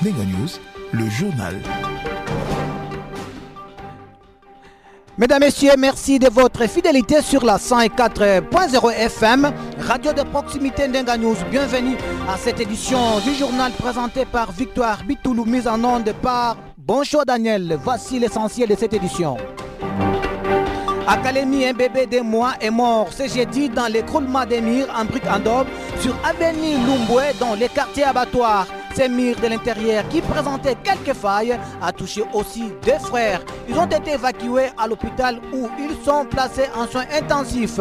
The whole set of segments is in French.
Ndenga News, le journal. Mesdames, Messieurs, merci de votre fidélité sur la 104.0 FM, radio de proximité Ndenga News. Bienvenue à cette édition du journal présenté par Victoire Bitoulou, mise en onde par Bonjour Daniel. Voici l'essentiel de cette édition. À Kalemi, un bébé de mois est mort ce jeudi dans l'écroulement des murs en briques en daube sur avenue Lumbwe dans les quartiers abattoirs. Ces murs de l'intérieur qui présentaient quelques failles a touché aussi deux frères. Ils ont été évacués à l'hôpital où ils sont placés en soins intensifs.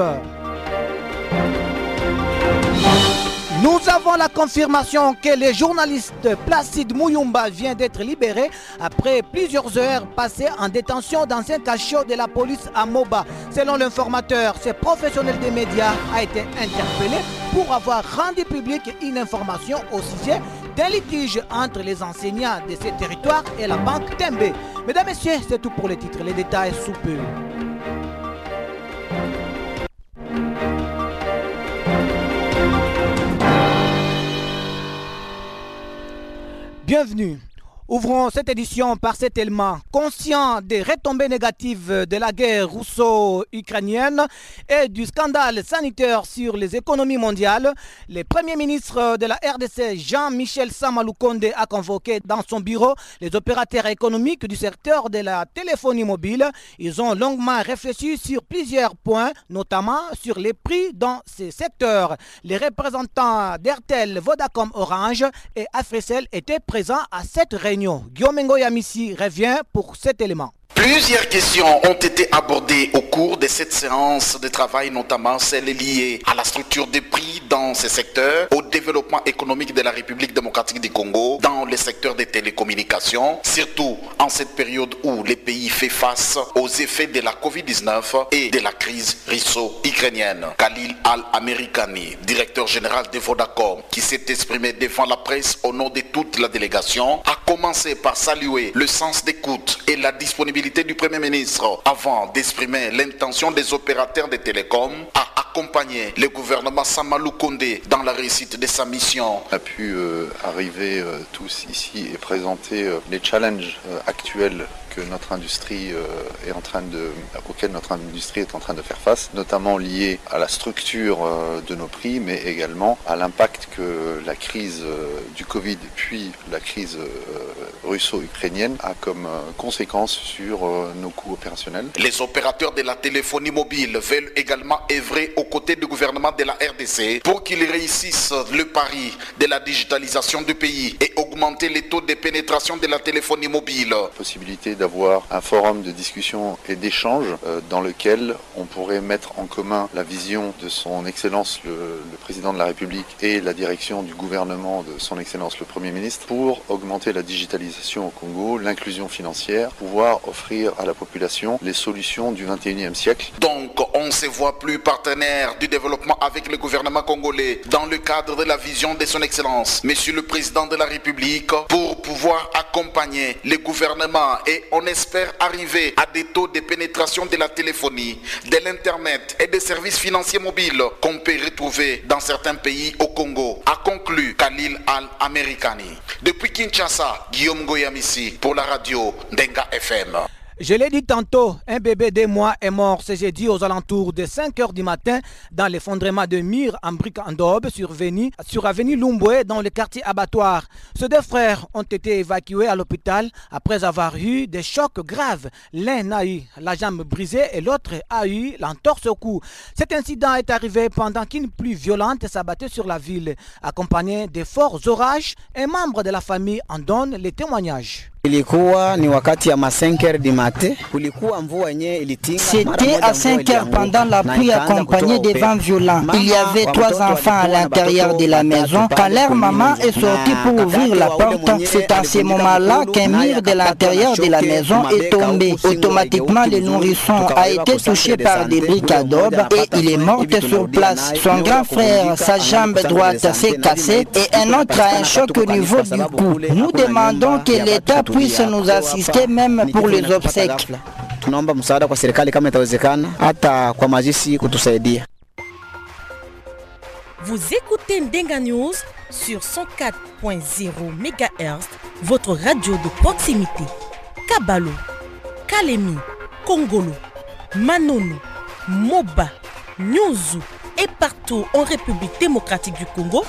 Nous avons la confirmation que le journaliste Placide Mouyumba vient d'être libéré après plusieurs heures passées en détention dans un cachot de la police à Moba. Selon l'informateur, ce professionnel des médias a été interpellé pour avoir rendu publique une information au sujet d'un litige entre les enseignants de ce territoire et la banque Tembe. Mesdames et messieurs, c'est tout pour les titres. Les détails sous peu. Bienvenue. Ouvrons cette édition par cet élément. Conscient des retombées négatives de la guerre russo-ukrainienne et du scandale sanitaire sur les économies mondiales, le Premier ministre de la RDC, Jean-Michel Sama Lukonde, a convoqué dans son bureau les opérateurs économiques du secteur de la téléphonie mobile. Ils ont longuement réfléchi sur plusieurs points, notamment sur les prix dans ces secteurs. Les représentants d'Airtel, Vodacom, Orange et Africell étaient présents à cette réunion. Guillaume Ngoyamissi revient pour cet élément. Plusieurs questions ont été abordées au cours de cette séance de travail, notamment celles liées à la structure des prix dans ces secteurs, au développement économique de la République démocratique du Congo, dans le secteur des télécommunications, surtout en cette période où le pays fait face aux effets de la Covid-19 et de la crise russo-ukrainienne. Khalil Al-Amerikani, directeur général de Vodacom, qui s'est exprimé devant la presse au nom de toute la délégation, a commencé par saluer le sens d'écoute et la disponibilité du Premier ministre avant d'exprimer l'intention des opérateurs de télécom à accompagner le gouvernement Sama Lukonde dans la réussite de sa mission. On a pu arriver tous ici et présenter les challenges actuels que notre industrie auquel notre industrie est en train de faire face, notamment liés à la structure de nos prix, mais également à l'impact que la crise du Covid puis la crise russo-ukrainienne a comme conséquence sur nos coûts opérationnels. Les opérateurs de la téléphonie mobile veulent également œuvrer aux côtés du gouvernement de la RDC pour qu'ils réussissent le pari de la digitalisation du pays et augmenter les taux de pénétration de la téléphonie mobile. Possibilité d'avoir un forum de discussion et d'échange dans lequel on pourrait mettre en commun la vision de son Excellence le Président de la République et la direction du gouvernement de son Excellence le Premier ministre pour augmenter la digitalisation au Congo, l'inclusion financière, pouvoir offrir à la population les solutions du 21e siècle. Donc on se voit plus partenaire du développement avec le gouvernement congolais dans le cadre de la vision de son Excellence Monsieur le Président de la République pour pouvoir accompagner le gouvernement et on espère arriver à des taux de pénétration de la téléphonie, de l'internet et des services financiers mobiles qu'on peut retrouver dans certains pays au Congo, a conclu Khalil Al-Amerikani. Depuis Kinshasa, Guillaume Ngoyamissi pour la radio Ndenga FM. Je l'ai dit tantôt, un bébé de mois est mort ce jeudi aux alentours de 5 h du matin dans l'effondrement de murs en briques en daube sur avenue Lumbwe dans le quartier abattoir. Ces deux frères ont été évacués à l'hôpital après avoir eu des chocs graves. L'un a eu la jambe brisée et l'autre a eu l'entorse au cou. Cet incident est arrivé pendant qu'une pluie violente s'abattait sur la ville. Accompagné de forts orages, un membre de la famille en donne les témoignages. Ilikuwa ni wakati ya 5 h du matin. C'était à 5 h pendant la pluie accompagnée des vents violents. Il y avait 3 enfants à l'intérieur de la maison. Quand leur maman est sortie pour ouvrir la porte, c'est à ce moment-là qu'un mur de l'intérieur de la maison est tombé. Automatiquement, le nourrisson a été touché par des briques à daube et il est mort sur place. Son grand frère, sa jambe droite s'est cassée et un autre a un choc au niveau du cou. Nous demandons que l'État puisse nous assister même pour les obsèques. Tunaomba msaada kwa serikali kama itawezekana hata kwa mazishi kutusaidia. Vous écoutez Ndenga News sur 104.0 MHz votre radio de proximité. Kabalo, Kalemi, Kongolo, Manono, Moba, Nyuzu et partout en République démocratique du Congo.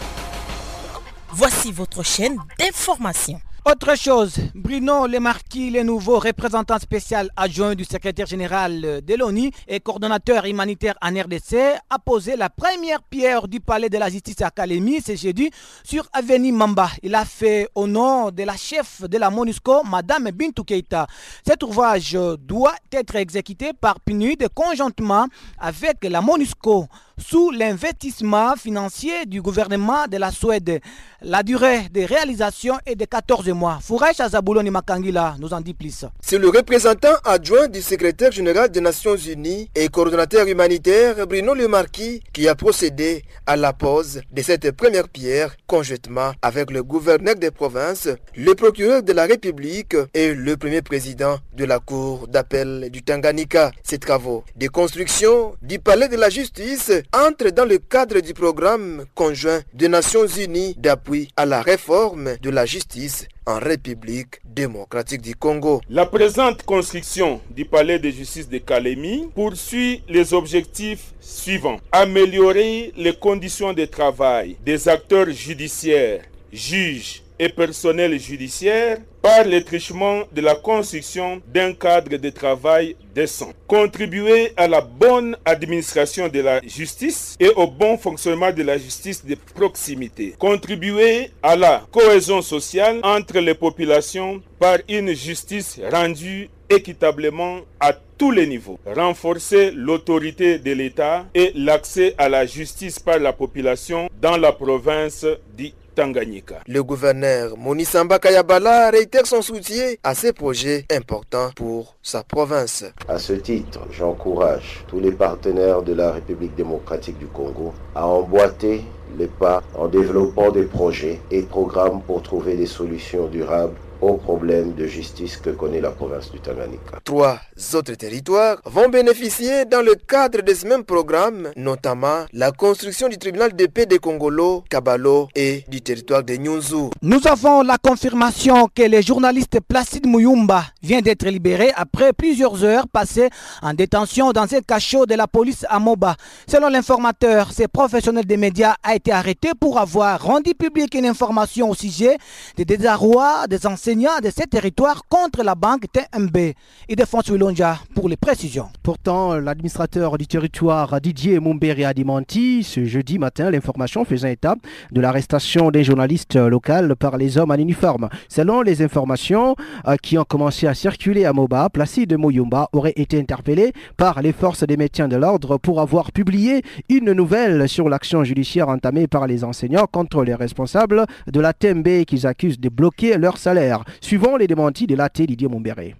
Voici votre chaîne d'information. Autre chose, Bruno Lemarquis, le nouveau représentant spécial adjoint du secrétaire général de l'ONU et coordonnateur humanitaire en RDC, a posé la première pierre du palais de la justice à Kalemi ce jeudi sur Avenue Mamba. Il a fait au nom de la chef de la MONUSCO, Madame Bintou Keïta. Cet ouvrage doit être exécuté par PNUD conjointement avec la MONUSCO sous l'investissement financier du gouvernement de la Suède. La durée de réalisation est de 14 mois. Fourèche Azabouloni Makangila nous en dit plus. C'est le représentant adjoint du secrétaire général des Nations Unies et coordonnateur humanitaire Bruno Lemarquis qui a procédé à la pose de cette première pierre conjointement avec le gouverneur des provinces, le procureur de la République et le premier président de la Cour d'appel du Tanganyika. Ces travaux de construction du palais de la justice entrent dans le cadre du programme conjoint des Nations Unies d'appui à la réforme de la justice en République démocratique du Congo. La présente construction du palais de justice de Kalemi poursuit les objectifs suivants. Améliorer les conditions de travail des acteurs judiciaires, juges et personnel judiciaire par l'étrichement de la construction d'un cadre de travail décent. Contribuer à la bonne administration de la justice et au bon fonctionnement de la justice de proximité. Contribuer à la cohésion sociale entre les populations par une justice rendue équitablement à tous les niveaux. Renforcer l'autorité de l'État et l'accès à la justice par la population dans la province du Tanganyika. Le gouverneur Monisamba Kayabala réitère son soutien à ces projets importants pour sa province. À ce titre, j'encourage tous les partenaires de la République démocratique du Congo à emboîter les pas en développant des projets et programmes pour trouver des solutions durables aux problèmes de justice que connaît la province du Tanganyika. 3 autres territoires vont bénéficier dans le cadre de ce même programme, notamment la construction du tribunal de paix de Kongolo, Kabalo et du territoire de Nyunzu. Nous avons la confirmation que le journaliste Placide Muyumba vient d'être libéré après plusieurs heures passées en détention dans un cachot de la police à Moba. Selon l'informateur, ce professionnel des médias a été arrêté pour avoir rendu public une information au sujet des désarrois des enseignants de ces territoires contre la banque TMB. Et défense Wilonja pour les précisions. Pourtant, l'administrateur du territoire Didier Mumbere a démenti ce jeudi matin l'information faisant état de l'arrestation des journalistes locaux par les hommes en uniforme. Selon les informations qui ont commencé à circuler à Moba, Placide Muyumba aurait été interpellé par les forces des maintien de l'ordre pour avoir publié une nouvelle sur l'action judiciaire entamée par les enseignants contre les responsables de la TMB qu'ils accusent de bloquer leur salaire. Suivant les démentis de l'AT Didier Mumbere.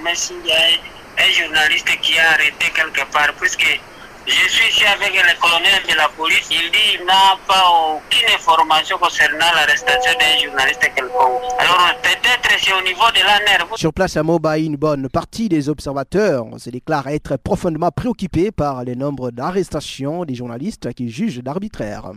Un journaliste qui a arrêté quelque part, puisque je suis ici avec le colonel de la police, il dit qu'il n'a pas aucune information concernant l'arrestation d'un journaliste quelconque. Alors peut-être c'est au niveau de l'ANER. Sur place à Moba, une bonne partie des observateurs se déclarent être profondément préoccupés par le nombre d'arrestations des journalistes qu'ils jugent d'arbitraire.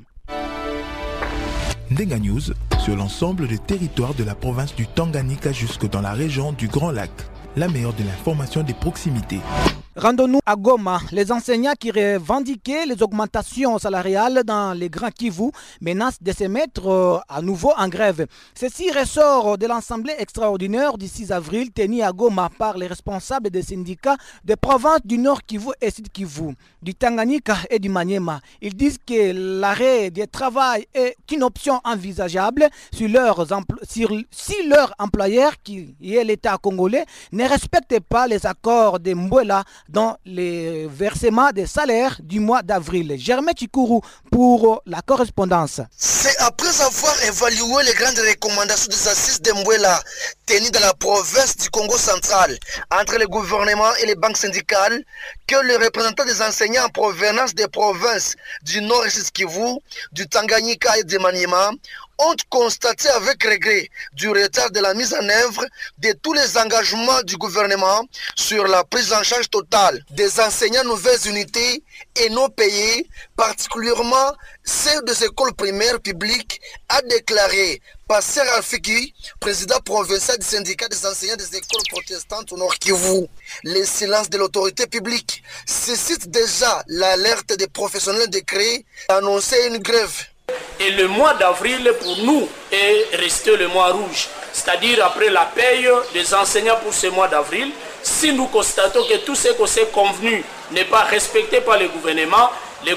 Ndenga News sur l'ensemble des territoires de la province du Tanganyika jusque dans la région du Grand Lac. La meilleure de l'information des proximités. Rendons-nous à Goma. Les enseignants qui revendiquaient les augmentations salariales dans les Grands Kivu menacent de se mettre à nouveau en grève. Ceci ressort de l'Assemblée extraordinaire du 6 avril tenue à Goma par les responsables des syndicats des provinces du Nord Kivu et Sud Kivu, du Tanganyika et du Maniema. Ils disent que l'arrêt du travail est une option envisageable si leur employeur, qui est l'État congolais, ne respecte pas les accords de Mbouela dans les versements des salaires du mois d'avril. Germain Chikourou pour la correspondance. C'est après avoir évalué les grandes recommandations des assises de Mbouela tenues dans la province du Congo central entre le gouvernement et les banques syndicales que les représentants des enseignants en provenance des provinces du Nord et Sud Kivu, du Tanganyika et du Maniema ont constaté avec regret du retard de la mise en œuvre de tous les engagements du gouvernement sur la prise en charge totale des enseignants nouvelles unités et non payés, particulièrement ceux des écoles primaires publiques, a déclaré Passer Rafiki, président provincial du syndicat des enseignants des écoles protestantes au Nord Kivu. Le silence de l'autorité publique suscite déjà l'alerte des professionnels de créer d'annoncer une grève. Et le mois d'avril, pour nous, est resté le mois rouge. C'est-à-dire après la paye des enseignants pour ce mois d'avril, si nous constatons que tout ce qu'on s'est convenu n'est pas respecté par le gouvernement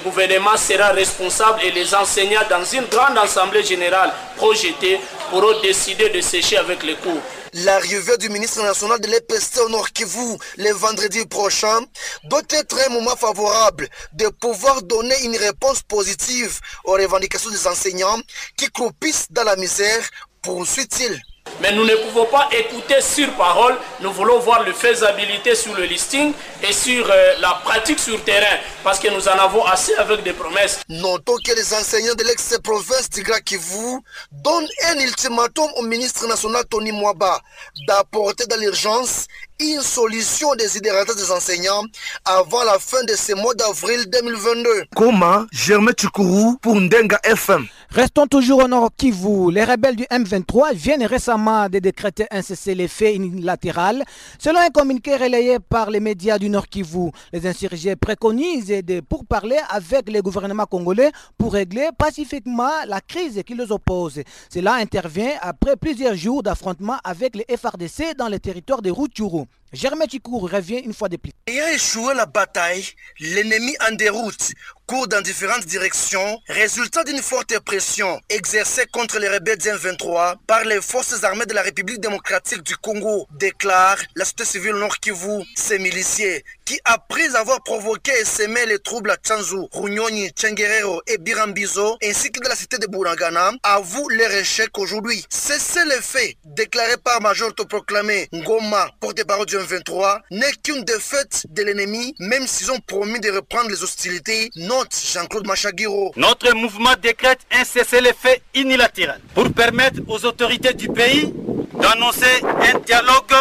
sera responsable et les enseignants dans une grande assemblée générale projetée pourront décider de sécher avec les cours. L'arrivée du ministre national de l'EPST au Nord Kivu le vendredi prochain doit être un moment favorable de pouvoir donner une réponse positive aux revendications des enseignants qui croupissent dans la misère, poursuit-il. Mais nous ne pouvons pas écouter sur parole, nous voulons voir la faisabilité sur le listing et sur la pratique sur terrain, parce que nous en avons assez avec des promesses. Notons que les enseignants de l'ex-province du Grand Kivu donnent un ultimatum au ministre national Tony Mwaba d'apporter dans l'urgence une solution désidérata des enseignants avant la fin de ce mois d'avril 2022. Comment Germain Tchoukourou pour Ndenga FM. Restons toujours au Nord Kivu. Les rebelles du M23 viennent récemment de décréter un cessez-le-feu unilatéral. Selon un communiqué relayé par les médias du Nord Kivu, les insurgés préconisent de pourparler avec le gouvernement congolais pour régler pacifiquement la crise qui les oppose. Cela intervient après plusieurs jours d'affrontements avec les FARDC dans le territoire de Rutshuru. Germain Tchikourou revient une fois de plus. Ayant échoué la bataille, l'ennemi en déroute court dans différentes directions, résultat d'une forte pression exercée contre les rebelles du M23 par les forces armées de la République démocratique du Congo, déclare la société civile Nord Kivu. Ces miliciens qui, après avoir provoqué et semé les troubles à Tchanzu, Runyonyi, Tchenguerero et Birambizo, ainsi que de la cité de Burangana, avouent leur échec aujourd'hui. C'est le fait déclaré par Major autoproclamé Ngoma, porte-parole du M23, n'est qu'une défaite de l'ennemi, même s'ils ont promis de reprendre les hostilités. Note Jean-Claude Machagiro. Notre mouvement décrète un cessez-le-feu unilatéral pour permettre aux autorités du pays d'annoncer un dialogue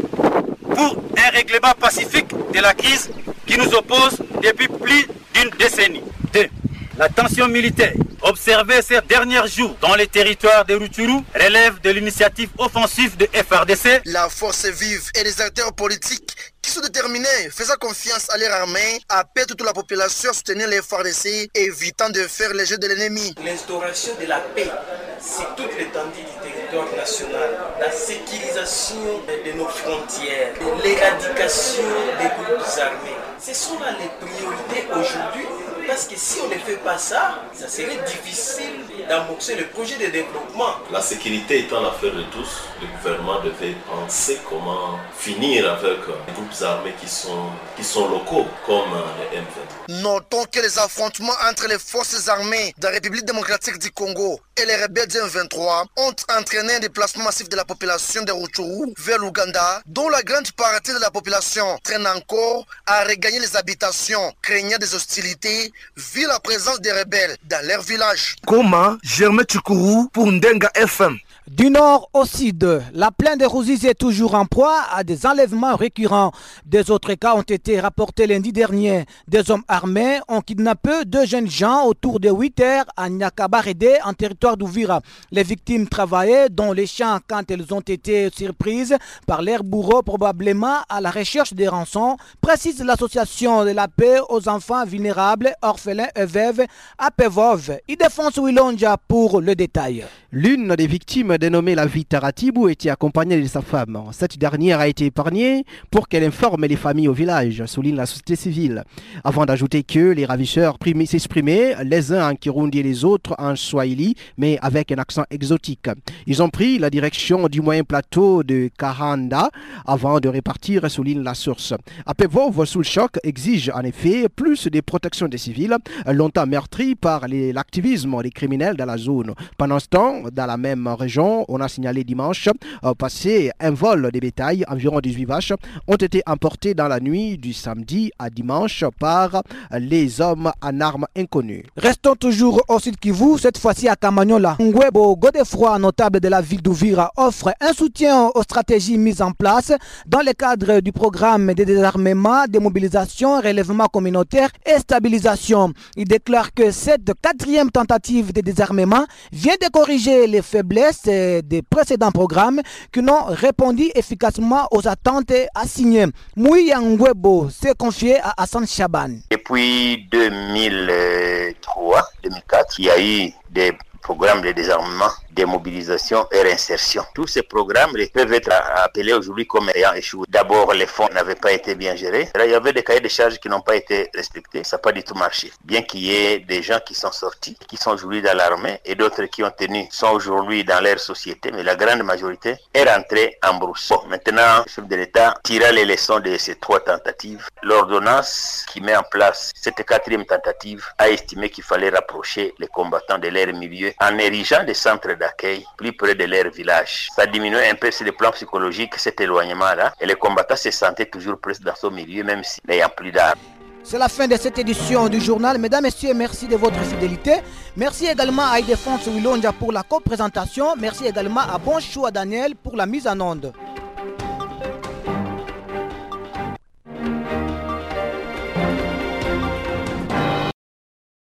pour un règlement pacifique de la crise qui nous oppose depuis plus d'une décennie. 2. La tension militaire observée ces derniers jours dans les territoires de Rutshuru relève de l'initiative offensive de FARDC. La force vive et les acteurs politiques qui sont déterminés, faisant confiance à leur armée, appellent toute la population à soutenir les FARDC, évitant de faire le jeu de l'ennemi. L'instauration de la paix sur toute l'étendue du territoire national, la sécurisation de nos frontières, l'éradication des groupes armés, ce sont là les priorités aujourd'hui. Parce que si on ne fait pas ça, ça serait difficile d'amorcer le projet de développement. La sécurité étant l'affaire de tous, le gouvernement devait penser comment finir avec les groupes armés qui sont locaux, comme les M23. Notons que les affrontements entre les forces armées de la République démocratique du Congo et les rebelles du M23 ont entraîné un déplacement massif de la population de Rutshuru vers l'Ouganda, dont la grande partie de la population traîne encore à regagner les habitations, craignant des hostilités, vu la présence des rebelles dans leur village. Comment Germain Tchoukourou pour Ndenga FM. Du nord au sud, la plaine de Ruzizi est toujours en proie à des enlèvements récurrents. Des autres cas ont été rapportés lundi dernier. Des hommes armés ont kidnappé 2 jeunes gens autour de 8 heures à Nyakabarede en territoire d'Ouvira. Les victimes travaillaient dans les champs quand elles ont été surprises par leurs bourreaux, probablement à la recherche des rançons, précise l'association de la paix aux enfants vulnérables, orphelins et veuves à Pevov. Ildefonso Wilonja pour le détail. L'une des victimes dénommée la Vita Ratibou était accompagnée de sa femme. Cette dernière a été épargnée pour qu'elle informe les familles au village, souligne la société civile. Avant d'ajouter que les ravisseurs s'exprimaient, les uns en Kirundi et les autres en Swahili, mais avec un accent exotique. Ils ont pris la direction du moyen plateau de Karanda avant de répartir, souligne la source. Apevov, sous le choc, exige en effet plus de protection des civils, longtemps meurtris par l'activisme des criminels dans la zone. Pendant ce temps, dans la même région, région. On a signalé dimanche passé un vol de bétail, environ 18 vaches, ont été emportées dans la nuit du samedi à dimanche par les hommes en armes inconnus. Restons toujours au Sud Kivu, cette fois-ci à Kamanyola. Ngwebo Godefroy, notable de la ville d'Uvira, offre un soutien aux stratégies mises en place dans le cadre du programme de désarmement, démobilisation, relèvement communautaire et stabilisation. Il déclare que cette 4e tentative de désarmement vient de corriger les faiblesses des précédents programmes qui n'ont répondu efficacement aux attentes assignées. Mouya Ngwebo s'est confié à Hassan Chaban. Depuis 2003, 2004, il y a eu des programmes de désarmement, démobilisation et réinsertion. Tous ces programmes peuvent être appelés aujourd'hui comme ayant échoué. D'abord, les fonds n'avaient pas été bien gérés. Là, il y avait des cahiers de charges qui n'ont pas été respectés. Ça n'a pas du tout marché. Bien qu'il y ait des gens qui sont sortis, qui sont aujourd'hui dans l'armée et d'autres qui ont tenu, sont aujourd'hui dans leur société, mais la grande majorité est rentrée en brousse. Bon, maintenant, le chef de l'État tira les leçons de ces 3 tentatives. L'ordonnance qui met en place cette 4e tentative a estimé qu'il fallait rapprocher les combattants de leur milieu en érigeant des centres d'accueil plus près de leur village. Ça diminue un peu sur le plan psychologique cet éloignement-là et les combattants se sentaient toujours presque dans son milieu même s'il n'y a plus d'armes. C'est la fin de cette édition du journal. Mesdames, Messieurs, merci de votre fidélité. Merci également à Ildefonso Wilonja pour la co-présentation. Merci également à Bonchou Daniel pour la mise en onde.